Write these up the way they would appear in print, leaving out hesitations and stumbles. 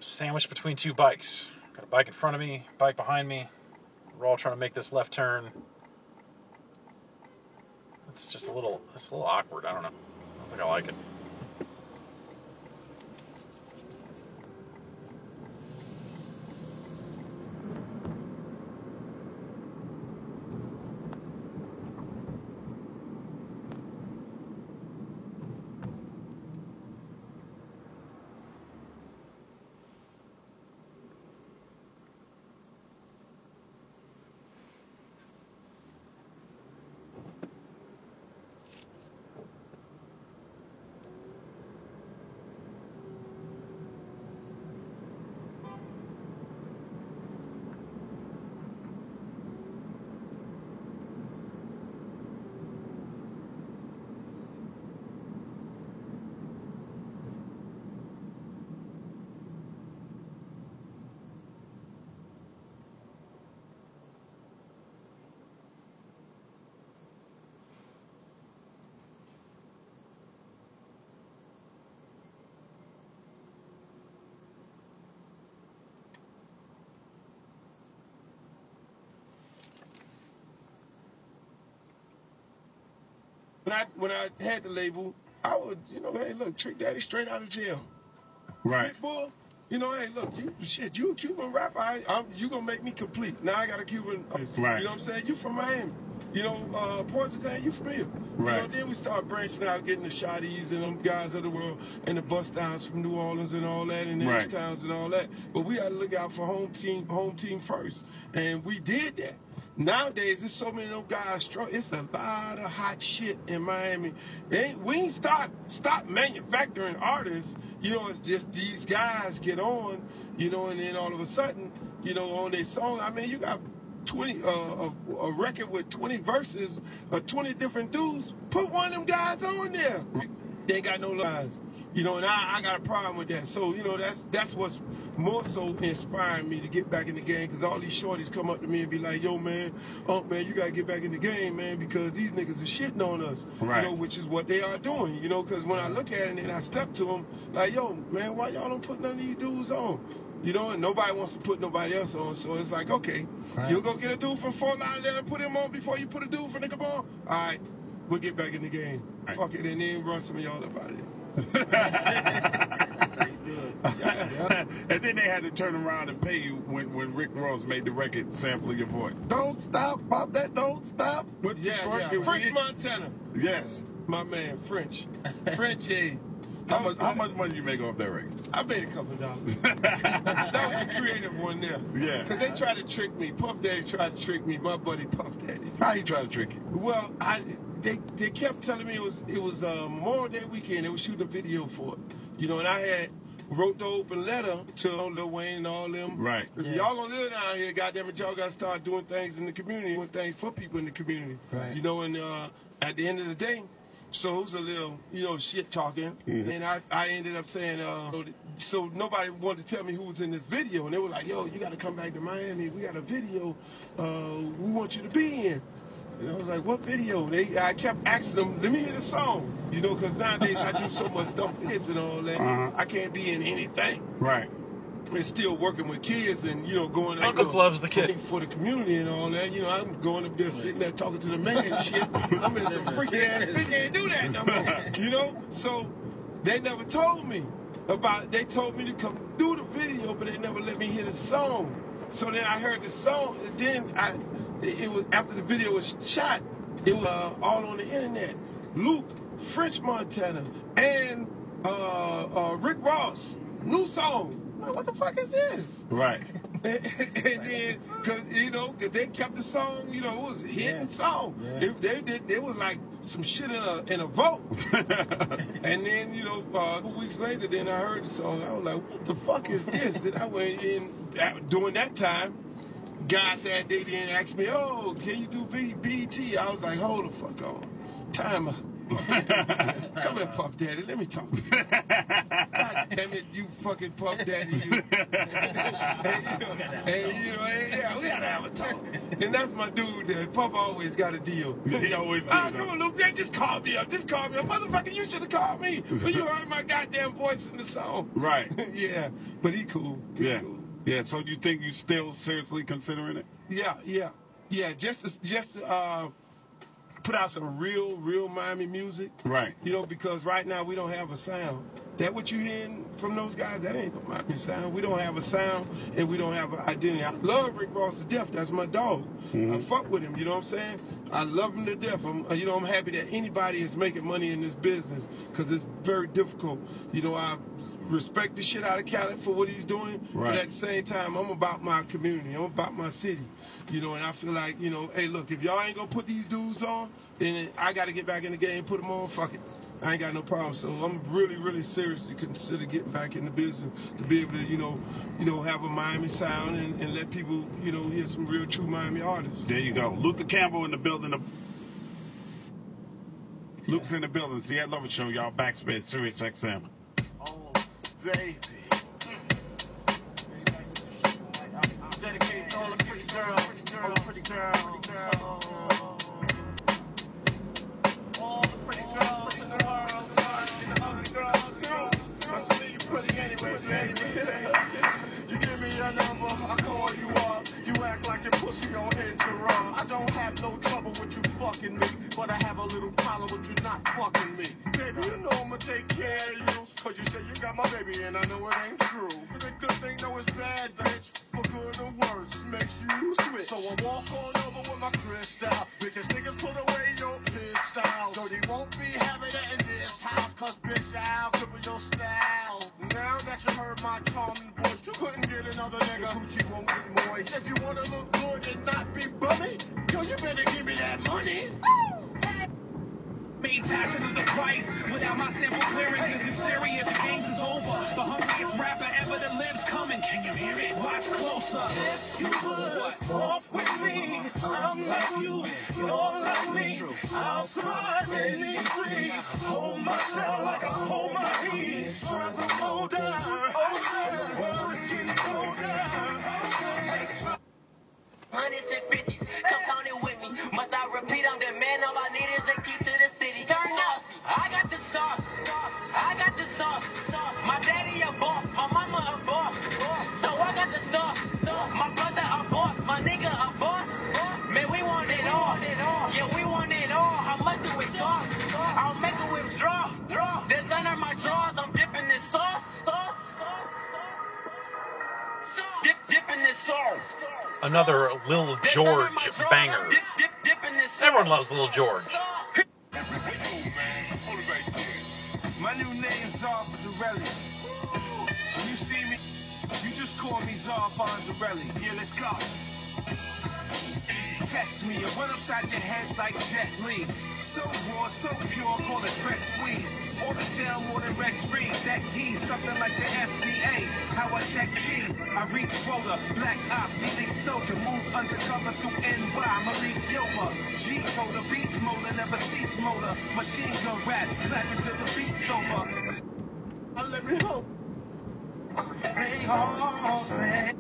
sandwiched between two bikes. Got a bike in front of me, bike behind me. We're all trying to make this left turn. It's a little awkward. I don't know. I don't think I like it. When I had the label, I would, hey, look, Trick Daddy straight out of jail. Right. Bull, hey, look, you a Cuban rapper. You gonna make me complete. Now I got a Cuban. Right. You know what I'm saying? You from Miami. Poison Town, you from here. Right. Then we start branching out, getting the Shotties and them guys of the world and the bust downs from New Orleans and all that and the H-Towns and all that. But we had to look out for home team first. And we did that. Nowadays, there's so many of them guys. It's a lot of hot shit in Miami. We ain't stop manufacturing artists. It's just these guys get on, and then all of a sudden, on their song, I mean, you got 20 a record with 20 verses or 20 different dudes. Put one of them guys on there. They ain't got no lines. And I got a problem with that. So, that's what's more so inspiring me to get back in the game, because all these shorties come up to me and be like, yo, man, you got to get back in the game, man, because these niggas are shitting on us, which is what they are doing, because when I look at it and I step to them, like, yo, man, why y'all don't put none of these dudes on? And nobody wants to put nobody else on, so it's like, okay, you'll go get a dude from Fort Lauderdale and put him on before you put a dude from Nigga Ball? All right, we'll get back in the game. Fuck it, and then run some of y'all up out of there. And then they had to turn around and pay you when Rick Ross made the record sampling your voice. Don't stop, pop that, don't stop. French Montana. Yes. My man, French. French, yeah. How much money you make off that record? I made a couple $. That was a creative one there. Yeah. Because they tried to trick me. Puff Daddy tried to trick me. My buddy Puff Daddy. How he tried to trick you? Well, they kept telling me it was Memorial Day weekend. They were shooting a video for it. And I had wrote the open letter to Lil Wayne and all them. Right. If y'all gonna live down here, goddamn it, y'all gotta start doing things in the community, doing things for people in the community. Right. And at the end of the day, so it was a little, shit talking. Mm-hmm. And I ended up saying, so nobody wanted to tell me who was in this video. And they were like, yo, you got to come back to Miami. We got a video we want you to be in. And I was like, what video? I kept asking them, let me hear the song. Because nowadays I do so much stuff with kids and all that. I can't be in anything. Right. And still working with kids and, going Uncle loves the kid for the community and all that. I'm going up there sitting there talking to the man and shit. I'm in some freaky ass bitch, can't do that no more. So they never told me they told me to come do the video, but they never let me hear the song. So then I heard the song, and then it was after the video was shot, it was all on the internet. Luke, French Montana, and Rick Ross, new song. What the fuck is this? Right. And then, cause they kept the song, it was a hidden song. Yeah. They was like some shit in a vote. And then, 2 weeks later, then I heard the song. I was like, what the fuck is this? Then I went in, during that time, guys at they didn't ask me, oh, can you do BET? I was like, hold the fuck on. Time out. Come here, Puff Daddy. Let me talk to you. God Damn it, you fucking Puff Daddy, you. Yeah, we gotta have a talk. And that's my dude there. Puff always got a deal. He always come on, Luke, man, just call me up. Just call me up. Motherfucker, you should have called me. So you heard my goddamn voice in the song. Right. Yeah, but he cool. He cool. Yeah, so you think you still seriously considering it? Yeah, just put out some real Miami music. Right. You know, because right now we don't have a sound. That what you hearing from those guys, that ain't the Miami sound. We don't have a sound and we don't have an identity. I love Rick Ross to death. That's my dog. I fuck with him, you know what I'm saying? I love him to death. I'm happy that anybody is making money in this business because it's very difficult. You know, I respect the shit out of Khaled for what he's doing, but at the same time, I'm about my community. I'm about my city. You know, and I feel like, you know, hey, look, if y'all ain't gonna put these dudes on, then I got to get back in the game, put them on, fuck it. I ain't got no problem. So I'm really seriously consider getting back in the business to be able to, you know, have a Miami sound and let people, you know, hear some real true Miami artists. There you go. Luther Campbell in the building. Luke's in the building. See, I love it show, y'all. Backspin, Sirius XM. Oh, baby. Dedicated to all the pretty girls, all the pretty girls. All the pretty girls in the world, and the ugly girls too. But you pretty anyway, baby. You give me your number, I call you up. You act like your pussy on Instagram. I don't have no trouble with you fucking me, but I have a little problem with you not fucking me. Baby, you know I'ma take care of you, cause you say you got my baby and I know it ain't true. But a good thing though it's bad, bitch. For good or worse, makes you switch. So I walk on over with my crystal. Bitches niggas put away your pistol. Dirty won't be having it in this house, cause bitch I'll cripple your style. Now that you heard my charming voice, you couldn't get another nigga who won't get moist. If you wanna look good and not be bummy, yo, you better give me that money. Main passion of the price. Without my simple clearance, is it serious? The games is over. The hungriest rapper ever that lives coming. Can you hear it? Watch closer. If you would walk with me, I'm like you, you're like me. I'll survive in these streets. Hold my shell like I hold my heat. Strides are older. The world is getting colder. Hundreds and fifties, come count it with me. Must I repeat, I'm the man, all I need is a key to the city. Turn up, I got the sauce, I got the sauce. My daddy a boss, my mama a boss. So I got the sauce, my brother a boss, my nigga a boss. Man, we want it all, yeah, we want it all. How much do it cost? I'll make a withdraw. There's under my drawers, I'm dipping this sauce. Dip in this sauce. Another Lil George banger. Everyone loves Lil George. My new name's Czar Fonzarelli. When you see me, you just call me Czar Fonzarelli. Yeah, let's go. Test me and run upside your head like Jet Li. So raw, so pure, call it fresh weed. All the gel, more than Rex Reed. That he's something like the FDA. How I check cheese, I reach roller. Black ops, elite soldier, move undercover through NY. Malik Yoba, G-Coder, beast motor, never cease motor. Machine gun rap, clapping till the beat's over. Let me hope. Hey, oh, say.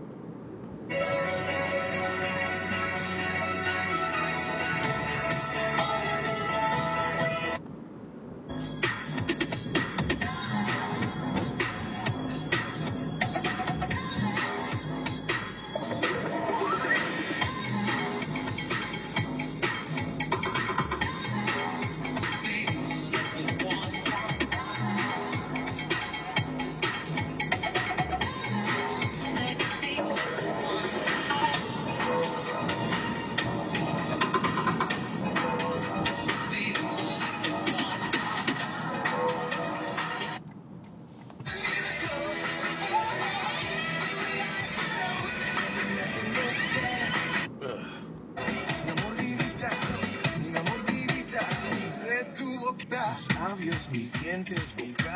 Me sientes vulgar.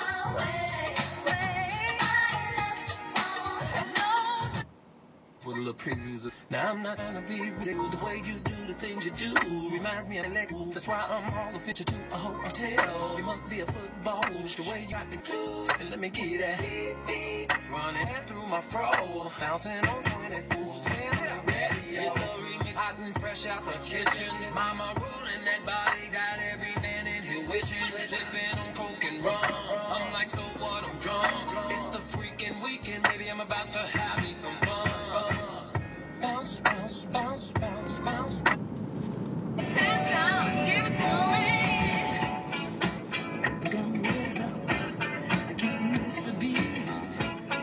Put a little little previews of. Now I'm not gonna be ridiculous. The way you do the things you do reminds me of the leg. That's why I'm all the picture to a hotel. You must be a football coach. The way you got me too. And let me get that. Running through my fro. Bouncing on 20 fools. It's the remix. Hot and fresh out the kitchen. Mama rolling that body. Got every man in here wishing. Sipping on coke and rum. I'm like, so what? I'm drunk. It's the freaking weekend, baby. I'm about to have me some fun. Bounce, bounce, bounce, bounce, bounce. Attention, give it to me. Don't let up. Give me the beats.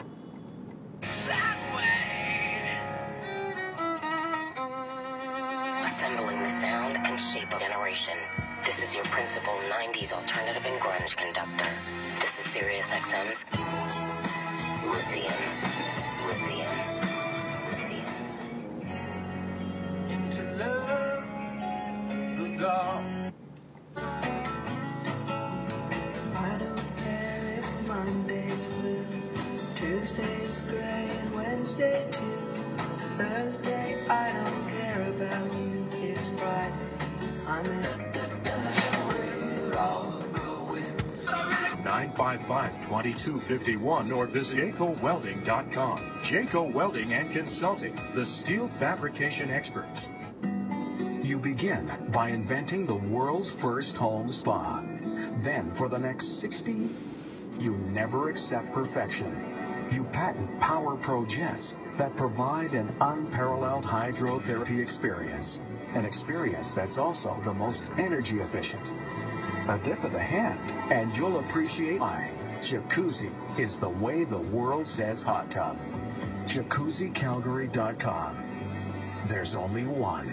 That way. Assembling the sound and shape of generation. This is your principal 90s alternative and grunge conductor. This is Sirius XM's Lithium. Into love, the God. I don't care if Monday's blue, Tuesday's gray, and Wednesday too. Thursday, I don't care about you. It's Friday. I'm in a 955-2251 or visit JaycoWelding.com. Jayco Welding and Consulting, the steel fabrication experts. You begin by inventing the world's first home spa. Then, for the next 60, you never accept perfection. You patent Power Pro jets that provide an unparalleled hydrotherapy experience. An experience that's also the most energy efficient. A dip of the hand, and you'll appreciate why Jacuzzi is the way the world says hot tub. JacuzziCalgary.com. There's only one.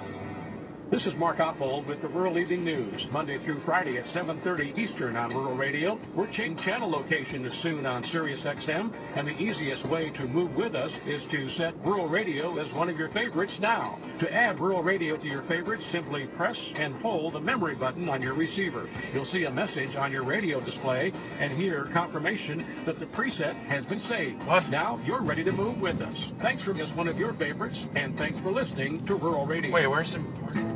This is Mark Oppold with the Rural Evening News, Monday through Friday at 7:30 Eastern on Rural Radio. We're changing channel location soon on Sirius XM, and the easiest way to move with us is to set Rural Radio as one of your favorites now. To add Rural Radio to your favorites, simply press and hold the memory button on your receiver. You'll see a message on your radio display and hear confirmation that the preset has been saved. What? Now you're ready to move with us. Thanks for being one of your favorites, and thanks for listening to Rural Radio. Wait, where's the...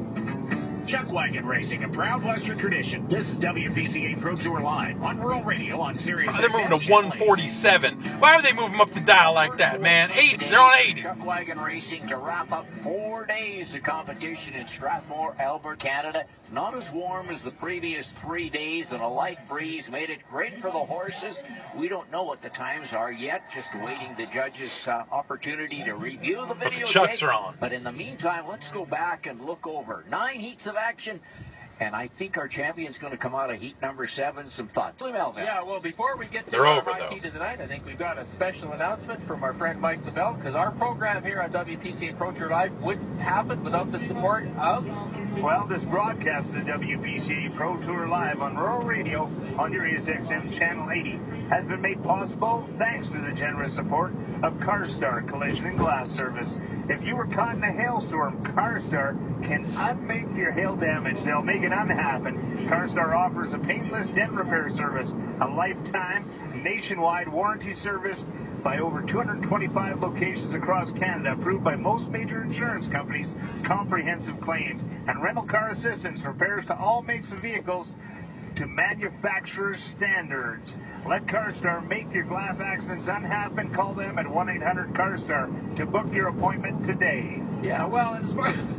Chuck Wagon Racing, a proud Western tradition. This is WPCA Pro Tour Live on Rural Radio on Sirius. They're moving to 147. Why would they move them up the dial like that, man? 80. They're on 80. Chuck Wagon Racing to wrap up 4 days of competition in Strathmore, Alberta, Canada. Not as warm as the previous 3 days, and a light breeze made it great for the horses. We don't know what the times are yet. Just waiting the judges' opportunity to review the video. The Chucks are on. But in the meantime, let's go back and look over 9 heats of action. And I think our champion's going to come out of heat number 7. Some thoughts. Yeah, well, before we get to They're our over, high though. heat of the night, I think we've got a special announcement from our friend Mike LaBelle, because our program here on WPCA Pro Tour Live wouldn't happen without the support of... Well, this broadcast of WPCA Pro Tour Live on Rural Radio on Sirius XM Channel 80 has been made possible thanks to the generous support of CarStar Collision and Glass Service. If you were caught in a hailstorm, CarStar can unmake your hail damage. They'll make it unhappen. CarStar offers a painless dent repair service, a lifetime nationwide warranty service by over 225 locations across Canada, approved by most major insurance companies, comprehensive claims, and rental car assistance, repairs to all makes of vehicles to manufacturer's standards. Let CarStar make your glass accidents unhappen. Call them at 1-800-CARSTAR to book your appointment today. Yeah, well, as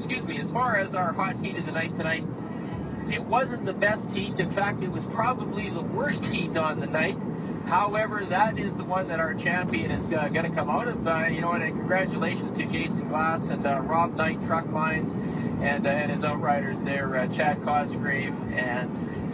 far as our hot heat of the night tonight, it wasn't the best heat. In fact, it was probably the worst heat on the night. However, that is the one that our champion is going to come out of. And congratulations to Jason Glass and Rob Knight Truck Lines and his outriders there, Chad Cosgrave, and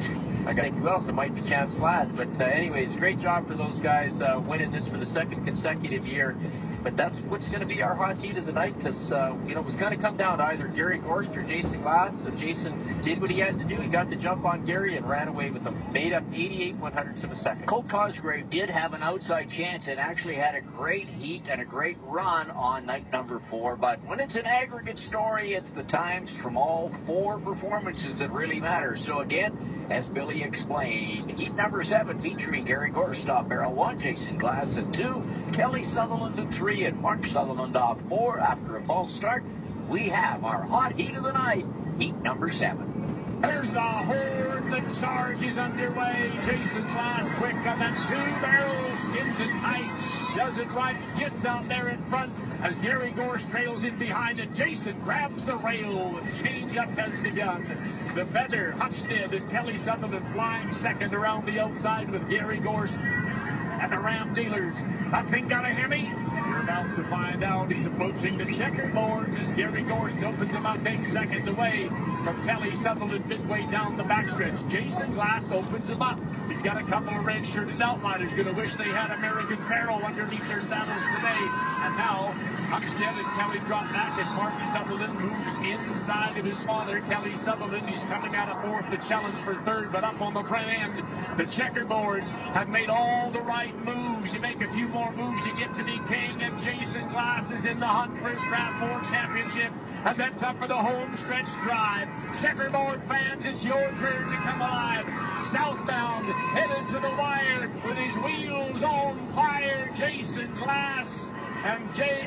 I got to think who else. It might be Chance Ladd. But anyways, great job for those guys winning this for the 2nd consecutive year. But that's what's going to be our hot heat of the night, because, it was going to come down to either Gary Gorst or Jason Glass. So Jason did what he had to do. He got the jump on Gary and ran away with him. Made up 88/100ths of a second. Colt Cosgrave did have an outside chance and actually had a great heat and a great run on night number 4. But when it's an aggregate story, it's the times from all 4 performances that really matter. So again, as Billy explained, heat number 7 featuring Gary Gorst, top barrel 1, Jason Glass at 2, Kelly Sutherland at 3, 3 and Mark Sutherland off 4 after a false start. We have our hot heat of the night, heat number 7. There's the horde, the charge is underway. Jason Glass quick on that 2 barrels, skins it tight. Does it right, gets out there in front as Gary Gorse trails in behind and Jason grabs the rail. The change-up has begun. The Feather, Hutchstead, and Kelly Sutherland flying second around the outside with Gary Gorse and the Ram Dealers. That thing got a Hemi. We're about to find out. He's approaching the checkerboards as Gary Gorse opens him up, takes second away from Kelly Sutherland midway down the backstretch. Jason Glass opens him up. He's got a couple of red-shirted outliners. Going to wish they had American Pharoah underneath their saddles today. And now, Huckstead and Kelly drop back, and Mark Sutherland moves inside of his father, Kelly Sutherland. He's coming out of fourth, the challenge for third, but up on the front end. The checkerboards have made all the right moves. You make a few more moves, you get to be king, and Jason Glass is in the hunt for his Strathmore Championship as that's up for the home stretch drive. Checkerboard fans, it's your turn to come alive. Southbound, headed to the wire with his wheels on fire. Jason Glass and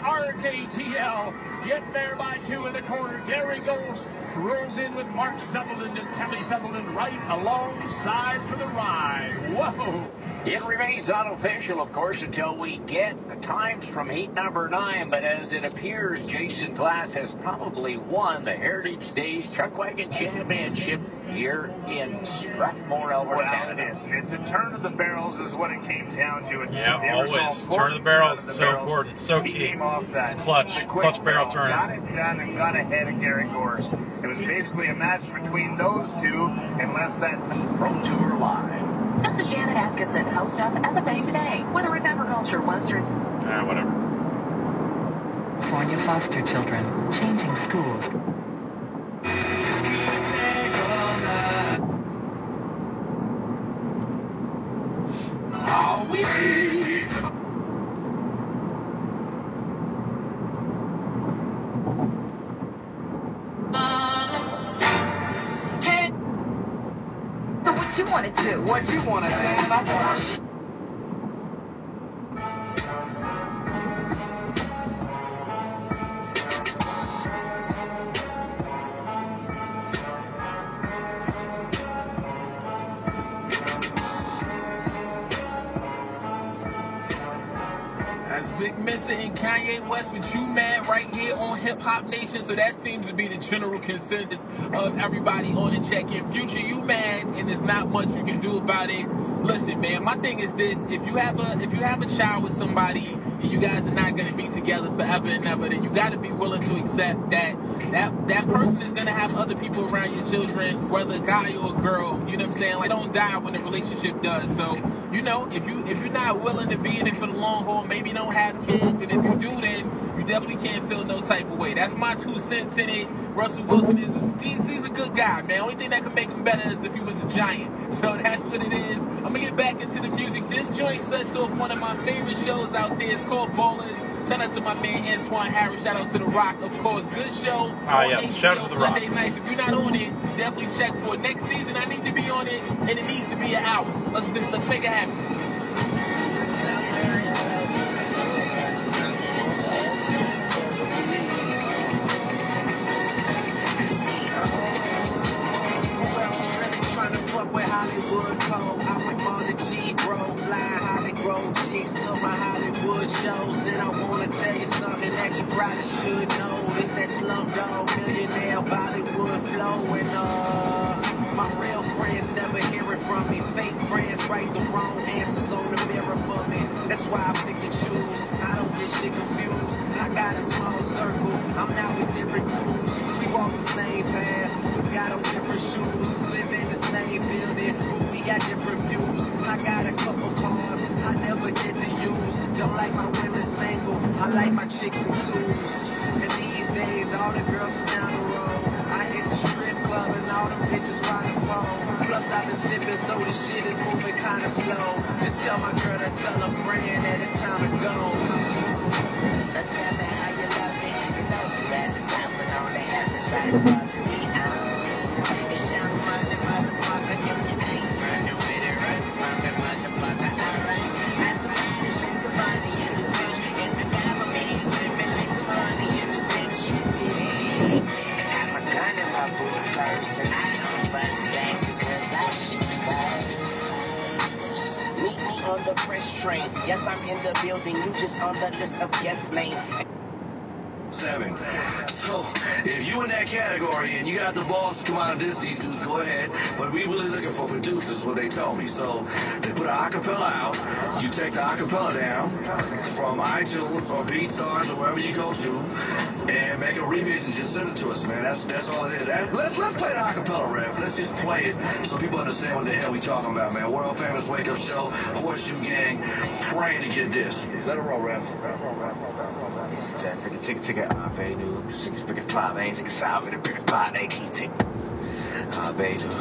JRKTL getting there by 2 in the corner. Gary Gorse rolls in with Mark Sutherland and Kelly Sutherland right alongside for the ride. Whoa! It remains unofficial, of course, until we get the times from heat number 9, but as it appears, Jason Glass has probably won the Heritage Days Chuck Wagon Championship here in Strathmore, Alberta, Canada. It's a turn of the barrels is what it came down to. Yeah, always. Turn of the barrels is so important, so key. It's clutch barrel turn. Got it done and got ahead of Gary Gorse. It was basically a match between those two, unless that Pro Tour Live. This is Janet Atkinson, host of At the Bay Today, weather with agriculture, westerns. Whatever. California foster children, changing schools. What you want to do? What you want to do? That's Vic Mensa and Kanye West with You Mad right here on Hip Hop Nation. So that seems to be the general consensus of everybody on the check-in. Future, you mad, and there's not much you can do about it. Listen, man, my thing is this: if you have a child with somebody and you guys are not going to be together forever and ever, then you got to be willing to accept that person is going to have other people around your children, whether a guy or a girl. You know what I'm saying? Like, don't die when the relationship does. So, you know, if you're not willing to be in it for the long haul, maybe don't have kids, and if you do, then you definitely can't feel no type of way. That's my 2 cents in it. Russell Wilson he's a good guy, man. Only thing that can make him better is if he was a giant. So that's what it is. I'm gonna get back into the music. This joint sets off one of my favorite shows out there. It's called Ballers. Shout out to my man Antoine Harris. Shout out to The Rock, of course. Good show. Yes, shout out to The Rock. Sunday nights. If you're not on it, definitely check for it. Next season, I need to be on it, and it needs to be an album. Let's make it happen. With Hollywood Code, I went more than G, bro. Flying Hollywood chicks to my Hollywood shows. And I wanna tell you something that you probably should know. It's that Slumdog Millionaire Bollywood flow. And my real friends never hear it from me. Fake friends write the wrong answers on the mirror for me. That's why I pick and choose. I don't get shit confused. I got a small circle. I'm out with different crews. We walk the same path. We got on different shoes. Live in the same building, but we got different views. I got a couple cars I never get to use. Don't like my women single, I like my chicks in twos. And these days, all the girls are down the road. I hit the strip club and all them bitches find a phone. Plus I've been sipping, so the shit is moving kinda slow. Just tell my girl to tell a friend that it's time to go. Now tell me how you love me. You know you at the time when all that happens right above me. It's your money, motherfucker. If you ain't running with it, run from it, motherfucker. Alright. That's a man, she's a money in this bitch. It's the government. the fresh train. Yes, I'm in the building, you just on the list of guest names. 7. So, if you in that category and you got the balls to come out of these dudes, go ahead. But we really looking for producers, what they told me. So, they put an acapella out. You take the acapella down from iTunes or BeatStars or wherever you go to and make a remix and just send it to us, man. That's all it is. Let's play the acapella riff. Let's just play it so people understand what the hell we talking about, man. World famous wake up show, Horseshoe Gang, praying to get this. Let it roll, rap. Jack, freaking ticket, Avenue, 6 freaking 5, ain't 6 out with a pretty pot, they keep tick. Avenue,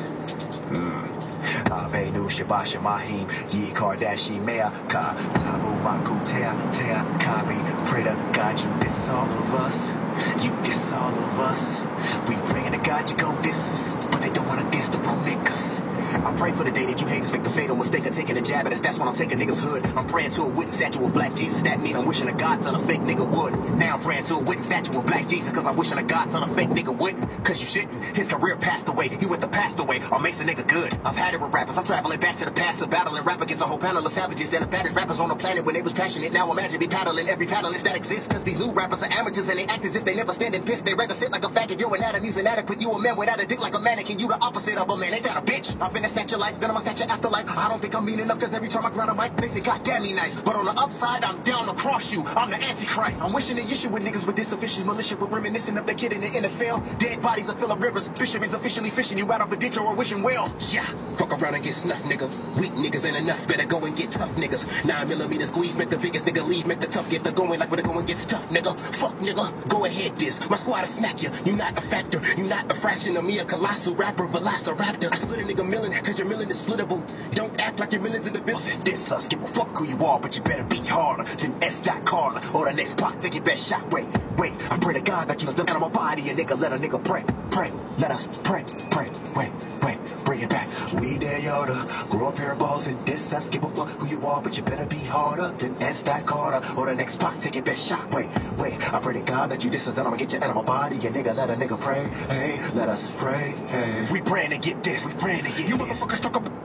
Avenue, Shabasha Mahim, Yi Kardashian, Mea, Ka, Tavu, Maku, Tea, Kari, pray to God you diss all of us. You diss all of us. We praying to God you gon' diss us, but they don't wanna diss the wrong niggas. I pray for the day that you haters make the fatal mistake of taking a jab at us. That's when I'm taking niggas' hood. I'm praying to a wooden statue of black Jesus. That mean I'm wishing a God son a fake nigga would. Now I'm praying to a wooden statue of black Jesus, cause I'm wishing a God son a fake nigga wouldn't. Cause you shouldn't. His career passed away. He went the passed away. Or makes a nigga good. I've had it with rappers. I'm traveling back to the past to battle and rap against a whole panel of savages and the baddest rappers on the planet when they was passionate. Now imagine me paddling every panelist that exists. Cause these new rappers are amateurs and they act as if they never stand and piss. They rather sit like a faggot. Your anatomy's inadequate. You a man without a dick like a mannequin. You the opposite of a man. Ain't that a bitch? I've been a snatch your life. Then I'm a snatch your afterlife. I don't think I'm mean enough cause every time I grind a mic, they say God damn me nice. But on the upside, I'm down to cross you. I'm the Antichrist. I'm wishing the issue with niggas with this official militia. We're reminiscent of the kid in the NFL. Dead bodies are full of rivers. Fishermen's officially fishing you out of a ditch or wishing well. Yeah. Fuck around and get snuffed, nigga. Weak niggas ain't enough. Better go and get tough niggas. 9mm squeeze, make the biggest nigga leave. Make the tough get the going like when the going gets tough, nigga. Fuck, nigga. Go ahead, this. My squad will smack you. You not a factor. You not a fraction of me, a colossal rapper, velociraptor. I split a nigga million cause your million is splittable. Don't act like your millions in the business. This us, give a fuck who you are, but you better be harder than S. Carter or the next pot. Take your best shot. Wait. I pray to God that you the animal body. A nigga, let a nigga pray. Let us pray. Wait. Bring it back. We dare y'all to grow a pair of balls and diss us. Give a fuck who you are, but you better be harder than S. Carter or the next pot. Take your best shot. Wait. I pray to God that you diss us, then I'ma get your animal body. A nigga, let a nigga pray. Hey, let us pray. Hey, we praying to get this. We praying to get you this. Motherfuckers talk about.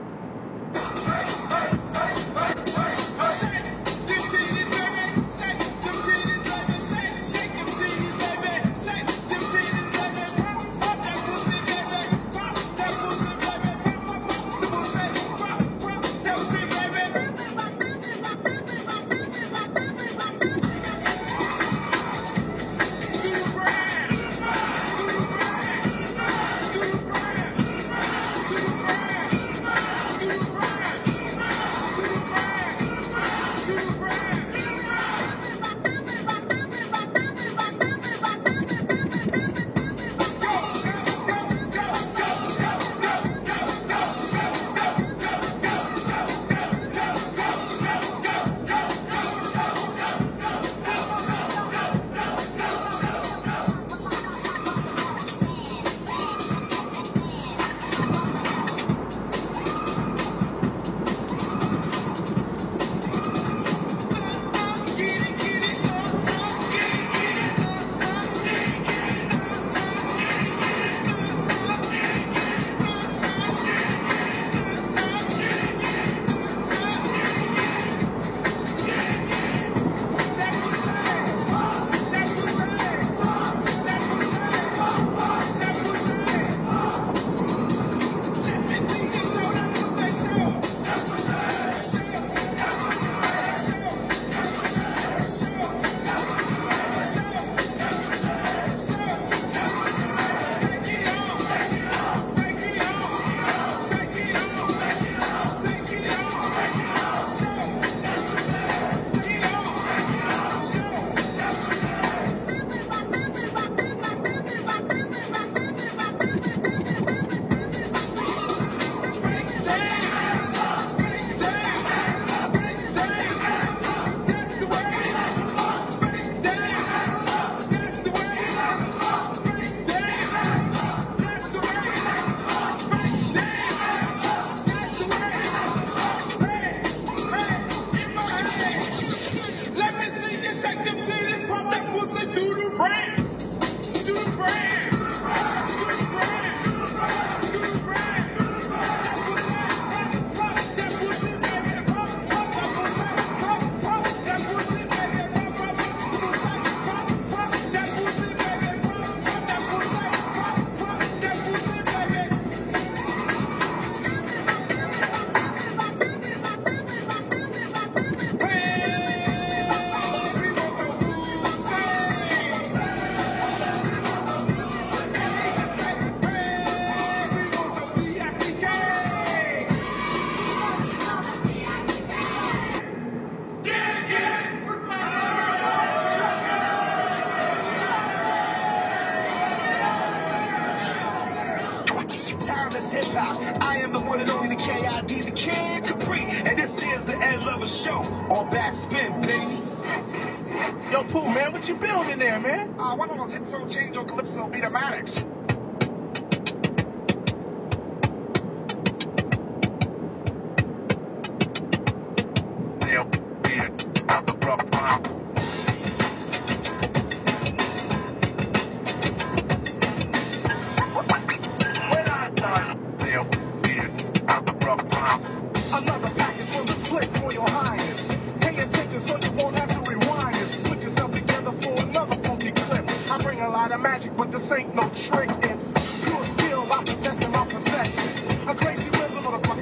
pal. I am the one and only the K.I.D. the Kid Capri. And this is the Ed Lover Show on Backspin, baby. Yo, Pooh, man, what you building there, man? One of those hit song change on Calypso Beatomatics. Another package from the slick for your highness. Pay attention so you won't have to rewind it. Put yourself together for another funky clip. I bring a lot of magic, but this ain't no trick. It's pure skill I possess in my possession. A crazy rhythm of the when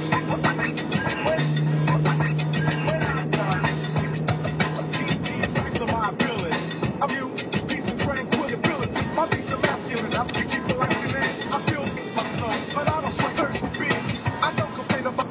I'm done, thanks to my ability. I'm you, peace and tranquility. My beats are masculine. I keep it like cement. I feel my soul, but I don't sweat thirst for being. I don't complain about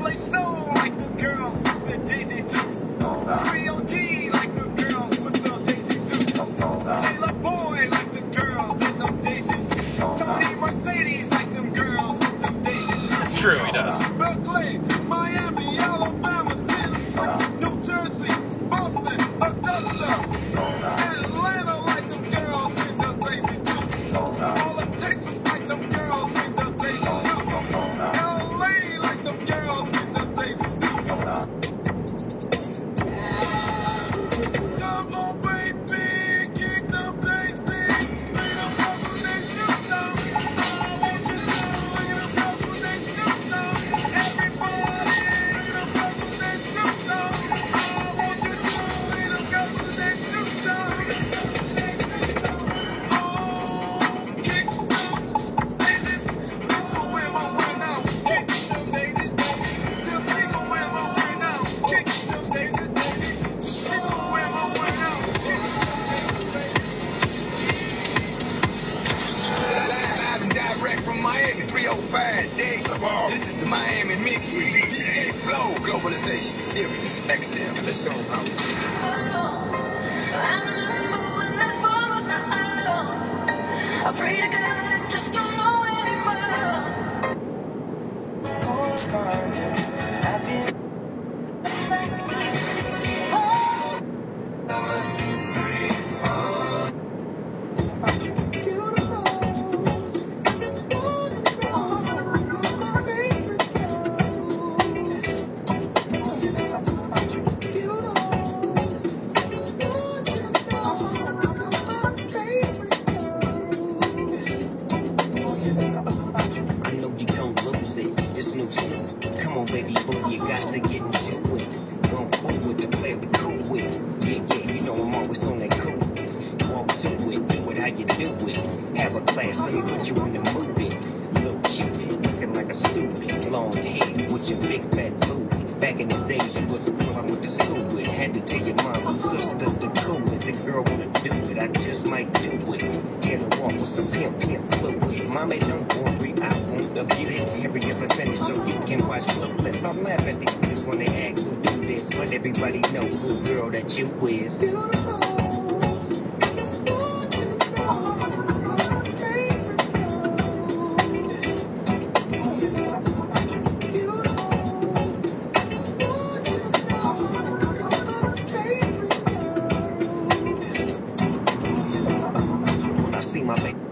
LA Soul like the girls with the Daisy Dukes. Creole T like the girls with the Daisy Dukes. Taylor Boy like the girls with them Daisy Dukes. Tony Mercedes like them girls with them Daisy Dukes. It's true, he does. Berkeley, Miami, Alabama, Tennessee, New Jersey, Boston, Augusta, Atlanta like them girls in the Daisy Dukes. All of Texas like them girls in the Daisy Dukes. LA like them girls in the Daisy Dukes. Come on, baby, kick them daisies. Play them up when they do some. I want you to play them up when they do some. Everybody, play them up when they do some. I want you to play them up when they do some. Oh, kick them daisies. This will win my win now. Kick them daisies. Till single win my win now. Kick them daisies. She will win my win now. Live and direct from Miami, 305 day. This is the Miami Mix with DJ Flow. Globalization, Sirius XM. Let's go. I remember when this one was not all. I pray to God, I just don't know anymore. I know you don't lose it, just lose it. Come on, baby, boo, you got to get into it. Don't fool with the player we cool with. Yeah, you know I'm always on that cool. Walk to it, do it how you do it. Have a class, let me put you in the movie. Little cute, looking like a student. Long hair with your big fat booty. Back in the days, you was the girl I went to school with. Had to tell your mom, sister, to cool it. The girl wanna do it, I just might do it. Get a walk with some pimp fluid. Mommy, don't worry, I won't abuse it. Hurry up and finish so you can watch Clueless. I laugh at these kids when they ask who do this, but everybody know who girl that you is. When I see my baby.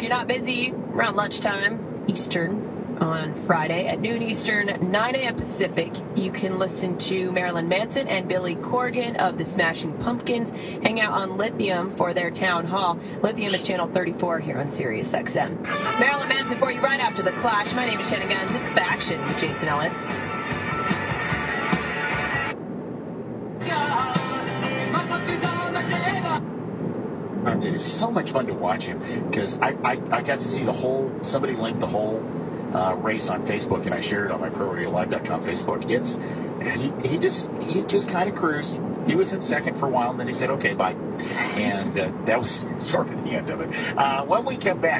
you're not busy, around lunchtime Eastern on Friday at noon Eastern, 9 a.m. Pacific, you can listen to Marilyn Manson and Billy Corgan of the Smashing Pumpkins hang out on Lithium for their town hall. Lithium is channel 34 here on Sirius XM. Marilyn Manson for you right after The Clash. My name is Shannon Guns. It's Faction with Jason Ellis. It's so much fun to watch him because I got to see the whole, somebody linked the whole race on Facebook, and I shared it on my ProRadioLive.com Facebook. He just kind of cruised. He was in second for a while, and then he said, "Okay, bye," and that was sort of the end of it. When we come back,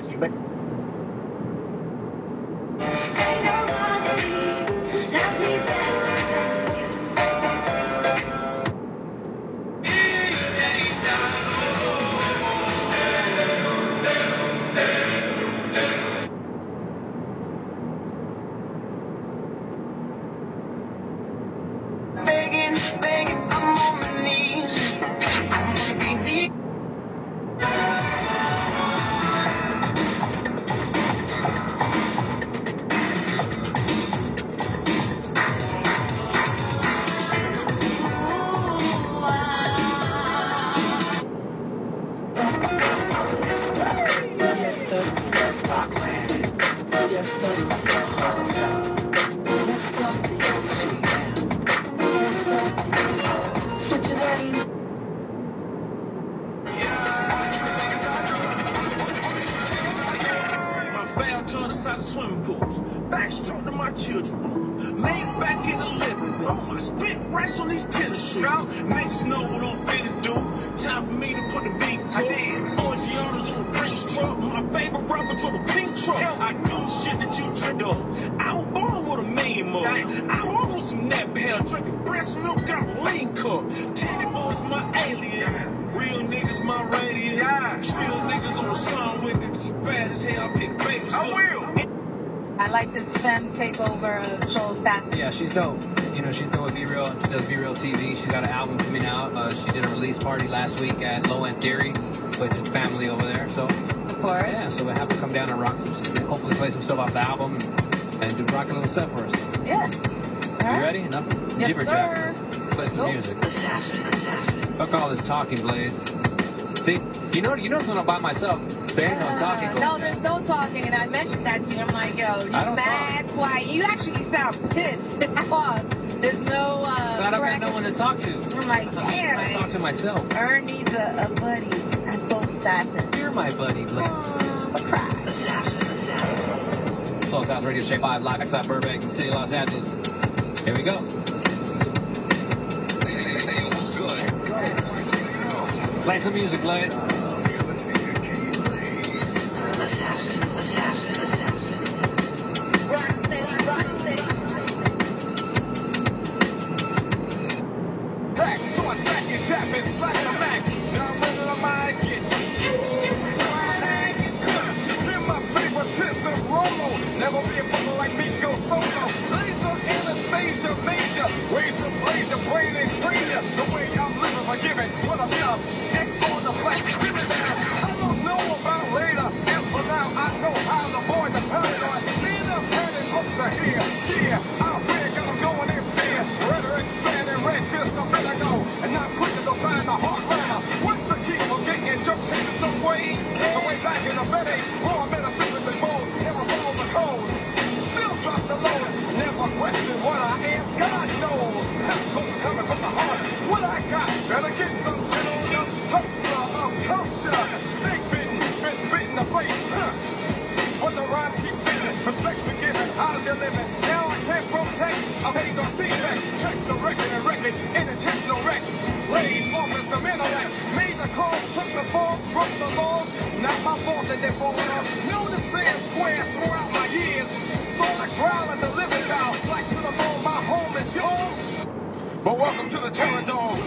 I like this femme takeover of Soul Assassin. Yeah, she's dope. You know, she's doing B-Real. She does B-Real TV. She's got an album coming out. She did a release party last week at Low End Theory with his family over there. So, of course. Yeah, so we'll have her come down and rock. Hopefully play some stuff off the album and do rock a little set for us. Yeah. You ready? Enough yes, jibber jackers. Play some music. Assassin. Fuck all this talking, Blaze. See, you notice when I'm by myself, there ain't no talking. No, there's no talking, and I mentioned that to you. I'm like, yo, you mad, quiet. You actually sound pissed. There's no, I don't got no one to talk to. I'm like, damn. I talk to myself. Ern needs a buddy. That's Soul Assassin. You're my buddy, Blaze. Cry. Assassin. Soul Assassin Radio Shape 5 live outside Burbank in the city of Los Angeles. Here we go. Play some music, Blaze. Assassin. Rock steady. Sack, so I sack your Japanese, slack the Mac. Now I'm running on my get. You're my favorite sister, Rolo. Never be a brother like me, go solo. Laser, Anastasia, Major. Ways to blaze your brain and train ya. The way I'm living, forgiving, what I'm young. X on the flash, give it down. I don't know about later. And for now, I know how to avoid the paranoid. Lean up, heading up to here. Yeah, out here, got them going in fear. Rhetoric, sand, and red, just a better go. And not quicker to find the hard runner. What's the key for getting jokes into some ways? The way back in the bed, raw metaphysically bold. Never follow the code. Still drop the load. Never question what I am. God knows. Coming from the heart. What I got, better get some get on up. Hustler of culture. Snake bitten, bitch bitten the place. What the rhymes keep fitting. Respect for giving. How's your living? Now I can't protect. I'm heading on feedback. Check the record and record. Intentional wreck. Laid off with some intellect. Made the call, took the fall, broke the laws. Not my fault that they're falling off. Notice they're square throughout my years. Saw the growl and the living down. Like to the bone, my home is yours. But welcome to the Terror Dome.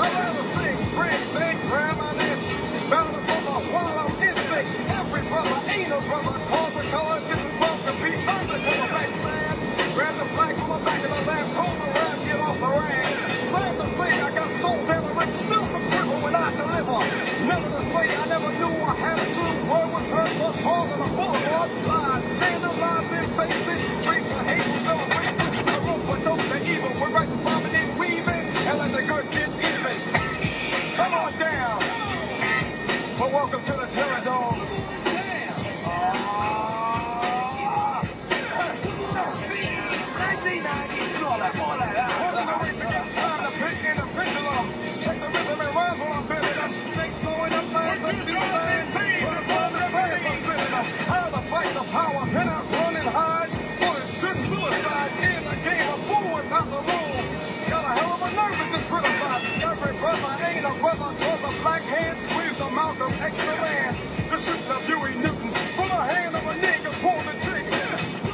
I'd rather sing, bring, big, reminisce. Bound a brother while I'm in sick. Every brother ain't a brother. Cause the color just welcome be undercover backslide. Grab the flag from the back of the left. Hold the rap, get off the rag. Sad to say, I got soul damn rich. Still some quiver when I deliver. Never to say, I never knew I had a clue. Word was heard was hard on a boulevard. Lies, scandalized and face it. Traits of hate, celebrate. The rope for dope and evil. We're right bombing and weaving. And let the good get even. Come on down. Well, welcome to the Terror Dome. Malcolm extra land, the shooting of Huey Newton, from the hand of a nigga, pull the trigger.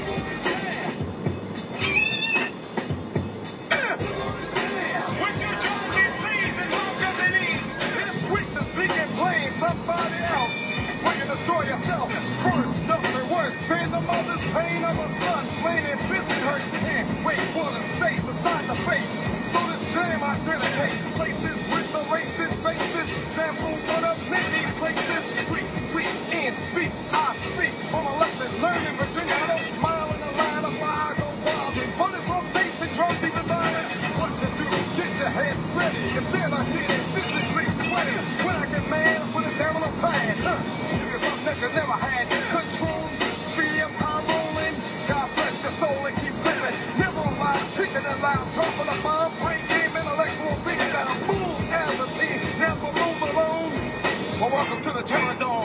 Would you join me, please, and welcome it in? This week to speak and blame somebody else. When you destroy yourself, first, nothing worse. Spend the mother's pain of a son, slain and busy hurt. Can't wait for the state beside the fate. So this jam I dedicate places with the racist faces. Sample one of many places. We in speak, I speak on a lesson learned in Virginia. I don't smile in the line of fire, go wild. But it's on basic drums, even violence. What you do, get your head ready. Instead of hitting physically sweaty. When I get mad, I put it down on a pad. Give you something that you never had. Control, fear, high rolling. God bless your soul and keep living. Never alive, picking it loud, dropping a bomb, brain game, intellectual being that I move as a team, never move alone. Well, welcome to the Terror Dome.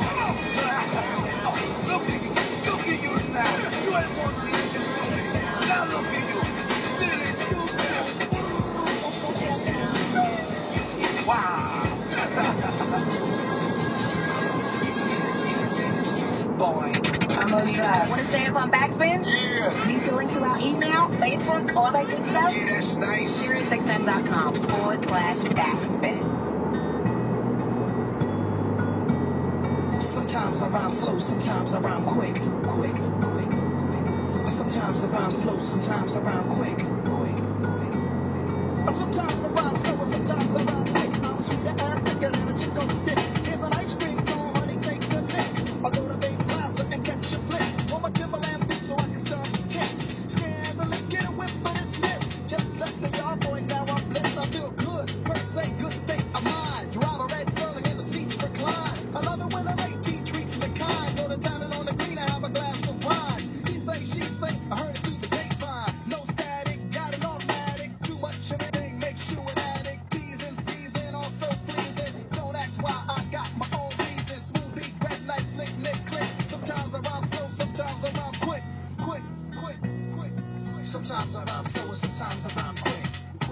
Look at you now. You ain't one religion. Now look at you. Wow. Boy, I'm gonna be live. Want to stay up on Backspin? Yeah. Need some links to our email, Facebook, all that good stuff? Yeah, that's nice. SiriusXM.com/Backspin. Sometimes I rhyme slow, sometimes I rhyme quick. Sometimes I rhyme slow, sometimes I rhyme quick. Sometimes I rhyme slow, sometimes I rhyme quick. I'm sweeter and thicker than a chick on a stick. Here's an ice cream cone, honey, take a lick. I'll go to Big Plaza and catch a flick. Want my Timberland beat so I can stop kicks. Scandalous, get a whip for this miss. Just left the yard boy, now I'm blessed. I feel good, per se, good state of mind. Drive a red Sterling and the seats recline. I love it when a late tea treats me kind. Go to town and on the green, I have a glass of wine. He say, she say, I heard it through the grapevine. No static, got it automatic. Too much of anything makes you an addict. Teasing, squeezing, also pleasing. Don't ask why, I got my own reason. Smooth beat, red light, slick, nick, click. Sometimes I rhyme slow, sometimes I rhyme quick. Sometimes I rhyme slow, sometimes I rhyme quick.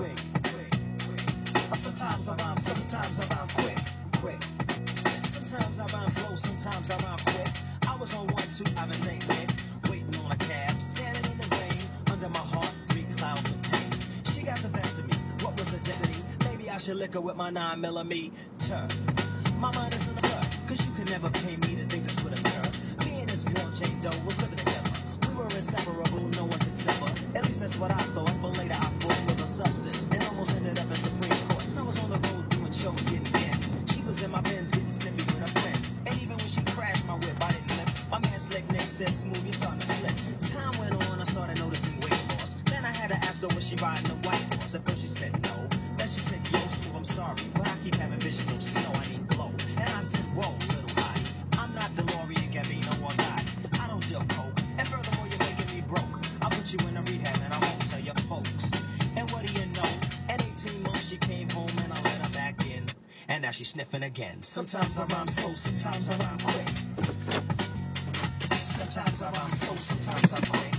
Sometimes I rhyme slow, sometimes I rhyme quick. Sometimes I rhyme slow, sometimes I rhyme quick. I was on 1-2 out in St. Nick, waiting on a cab, standing in the rain. Under my heart, 3 clouds of pain. She got the best of me. What was her destiny? Maybe I should lick her with my 9mm. My mind is in a blur, cause you could never pay me to think this would occur. Me and this girl, Jane Doe, was living together. We were inseparable, no one could sever. At least that's what I thought, but later I fought with a substance and almost ended up in Supreme Court. I was on the road doing shows, getting ends. She was in my Benz, getting snippy with her friends. And even when she crashed my whip, I didn't slip. My man Slick Nick said, smooth, you're starting to slip. Time went on, I started noticing weight loss. Then I had to ask her, was she riding the white horse? At first she said no. Then she said, yo, Smooth, I'm sorry, but I keep having visions of snow, I need blow. And I said, whoa, little hottie, I'm not DeLorean, Gambino, or Gotti. I don't deal coke, and furthermore, you're making me broke. I'll put you in a rehab and I won't tell your folks. And what do you know? At 18 months she came home and I let her back in. And now she's sniffing again. Sometimes I rhyme slow, sometimes I rhyme quick. Sometimes I rhyme slow, sometimes I'm quick.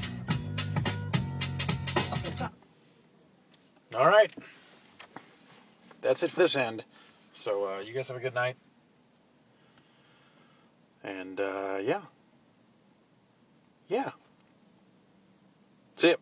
All right. That's it for this end. So you guys have a good night. And yeah.